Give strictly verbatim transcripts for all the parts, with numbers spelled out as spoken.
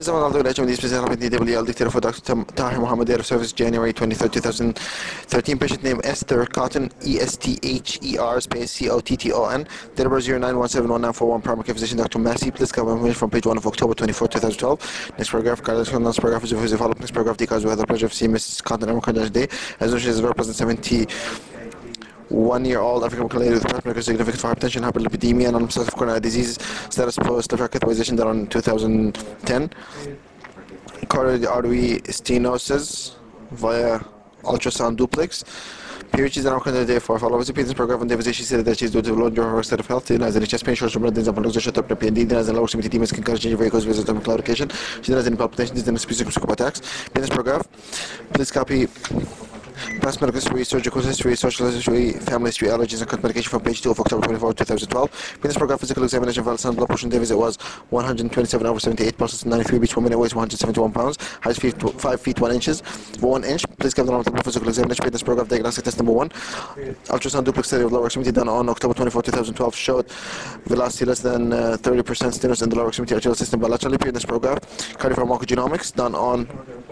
زمان على طول اتش ام دي سبيشال من دي دبليو ال دكتور دكتور Tahir Mohammed, date of service January twenty-third, twenty thirteen, patient name Esther Cotton, E S T H E R space C O T T O N, date of birth zero nine one seven one nine four one, primary care physician Doctor Massey. Please cover information from page one of October twenty-fourth, twenty twelve. Next paragraph, cardiac next paragraph is a follow-up. Next paragraph decals we have the pleasure of seeing Missus Cotton and Cardiac Day, as she is a represent seventy one year old African American lady with primary significant for hypertension, hyperlipidemia, and non-obstructive coronary disease, status post liver catheterization done on two thousand ten. Coronary artery stenosis via ultrasound duplex. Period, she's an outcome day for follow-up impedance program, and Davis, she said that she's due to low during her state of health. As a chest pain, short blood, then some shut up P N D, then as a lower extremity demons can change vehicles visit them clarification. She has any palpitations, then specific psychopath attacks. Penis program. Please copy past medical history, surgical history, social history, family history, allergies, and cut medication from page two of October twenty-fourth, twenty twelve. Penis program physical examination of Alexander blood pressure Davis, it was one hundred twenty-seven over seventy-eight, pulses ninety-three beats per minute, weighs one hundred seventy-one pounds, height five feet one inches, one inch. Please give the normal physical examination. Penis program diagnostic test number one. Ultrasound duplex study of lower extremity done on October twenty-fourth, twenty twelve showed velocity less than uh, thirty percent stenosis in the lower extremity arterial system bilaterally. Penis program. Cardiopharmacogenomics done on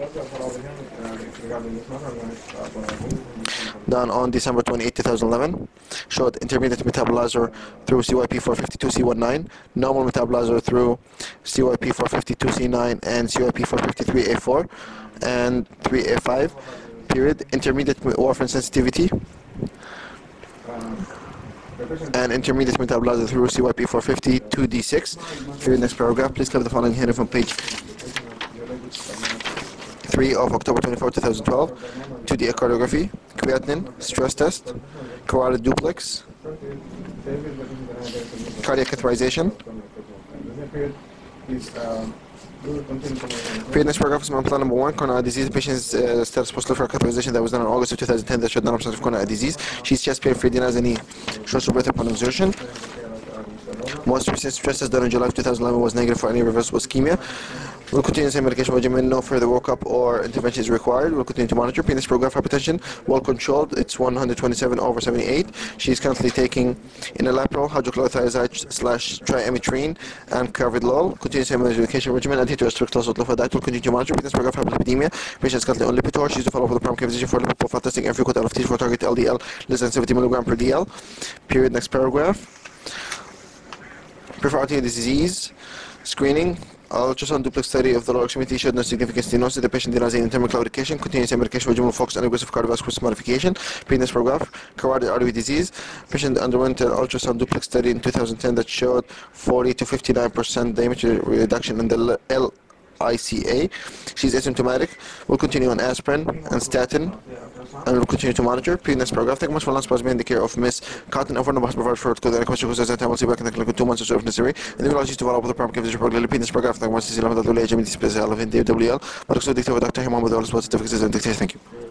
done on December twenty-eighth, twenty eleven, showed intermediate metabolizer through C Y P four fifty-two C nineteen, normal metabolizer through C Y P four fifty-two C nine and C Y P four fifty-three A four and three A five, period. Intermediate warfarin sensitivity and intermediate metabolizer through C Y P four fifty-two D six. Period. Next paragraph. Please cover the following here from page three of October twenty-fourth, twenty twelve. two D echocardiography, creatinine, stress test, carotid duplex, cardiac catheterization. Period. Next paragraph is on plan number one, coronary disease. Patient's uh, status post liver catheterization that was done in August of two thousand ten that showed non-obstructive coronary disease. She's chest pain free, didn't have any short breath upon exertion. Most recent stress test done in July of two thousand eleven was negative for any reversible ischemia. We'll continue the same medication regimen. No further workup or intervention is required. We'll continue to monitor. Penis program hypertension, well controlled. It's one hundred twenty-seven over seventy-eight. She's currently taking enalapril, hydrochlorothiazide slash triametrine, and carvedilol. Continue the same medication regimen. Adhere to a strict dose of lifodite. We'll continue to monitor. Penis program hyperlipidemia. Patient's currently on Lipitor. She's to follow up with the primary care physician for lipid profile testing and frequent L F Ts for target L D L less than seventy milligram per D L. Period. Next paragraph. Peripheral artery disease screening. Ultrasound duplex study of the lower extremity showed no significant stenosis. The patient did not have internal claudication. Continuous medication regimen will focus on aggressive cardiovascular modification. Penis paragraph. Carotid artery disease. Patient underwent an ultrasound duplex study in two thousand ten that showed forty to fifty-nine percent diameter reduction in the L I C A. She's asymptomatic. We'll continue on aspirin and statin, and we'll continue to monitor. Previous paragraph. Thank you much for lunch in the care of Miss Cotton. Over and above provide for it. Any question who says that I will see back in the clinic in two months or so if necessary. And then we'll also to follow up with the primary care physician for previous paragraph. Thank you much. This is Doctor Mohammed. Thank you.